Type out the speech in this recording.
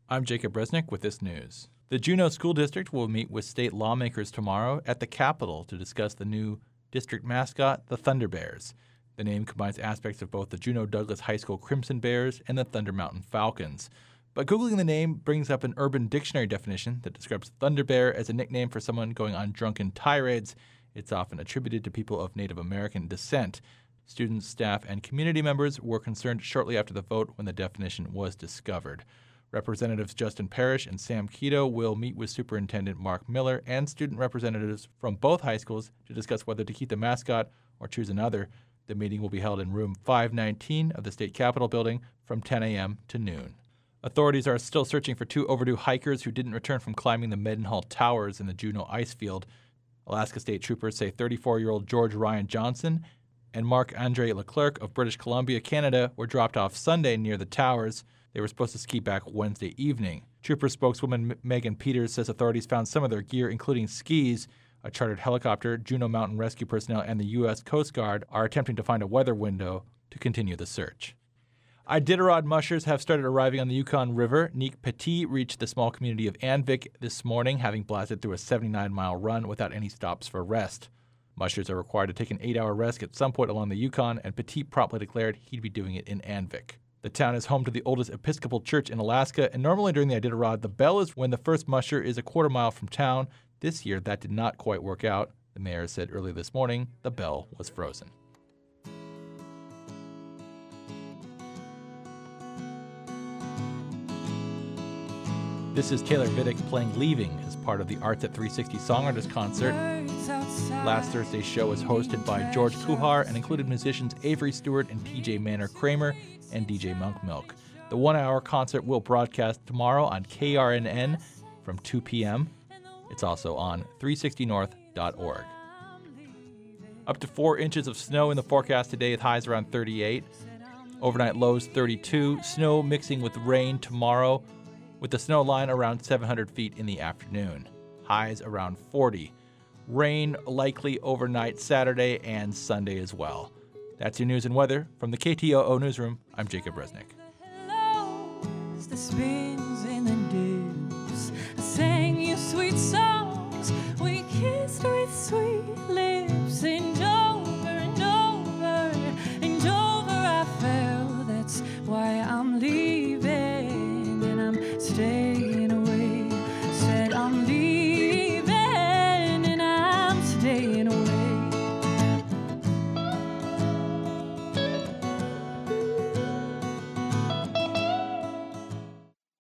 I'm Jacob Resnick with this news. The Juneau School District will meet with state lawmakers tomorrow at the Capitol to discuss the new district mascot, the Thunder Bears. The name combines aspects of both the Juneau Douglas High School Crimson Bears and the Thunder Mountain Falcons. But Googling the name brings up an Urban Dictionary definition that describes Thunder Bear as a nickname for someone going on drunken tirades. It's often attributed to people of Native American descent. Students, staff, and community members were concerned shortly after the vote when the definition was discovered. Representatives Justin Parrish and Sam Keto will meet with Superintendent Mark Miller and student representatives from both high schools to discuss whether to keep the mascot or choose another. The meeting will be held in room 519 of the State Capitol building from 10 a.m. to noon. Authorities are still searching for two overdue hikers who didn't return from climbing the Mendenhall Towers in the Juneau ice field. Alaska State Troopers say 34-year-old George Ryan Johnson and Marc-Andre Leclerc of British Columbia, Canada, were dropped off Sunday near the towers. They were supposed to ski back Wednesday evening. Trooper spokeswoman Megan Peters says authorities found some of their gear, including skis. A chartered helicopter, Juneau Mountain Rescue personnel, and the U.S. Coast Guard are attempting to find a weather window to continue the search. Iditarod mushers have started arriving on the Yukon River. Nick Petit reached the small community of Anvik this morning, having blasted through a 79-mile run without any stops for rest. Mushers are required to take an 8-hour rest at some point along the Yukon, and Petit promptly declared he'd be doing it in Anvik. The town is home to the oldest Episcopal church in Alaska, and normally during the Iditarod, the bell is when the first musher is a quarter mile from town. This year, that did not quite work out. The mayor said early this morning the bell was frozen. This is Taylor Vidic playing Leaving as part of the Arts at 360 Songwriters Concert. Last Thursday's show was hosted by George Kuhar and included musicians Avery Stewart and TJ Manor Kramer and DJ Monk Milk. The one-hour concert will broadcast tomorrow on KRNN from 2 p.m. It's also on 360north.org. Up to 4 inches of snow in the forecast today with highs around 38. Overnight lows 32. Snow mixing with rain tomorrow, with the snow line around 700 feet in the afternoon. Highs around 40. Rain likely overnight Saturday and Sunday as well. That's your news and weather. From the KTOO Newsroom, I'm Jacob Resnick. Hello, the spins in the dews. I sang you sweet songs. We kissed with sweet lips. And over and over and over I fell. That's why I'm leaving and I'm staying.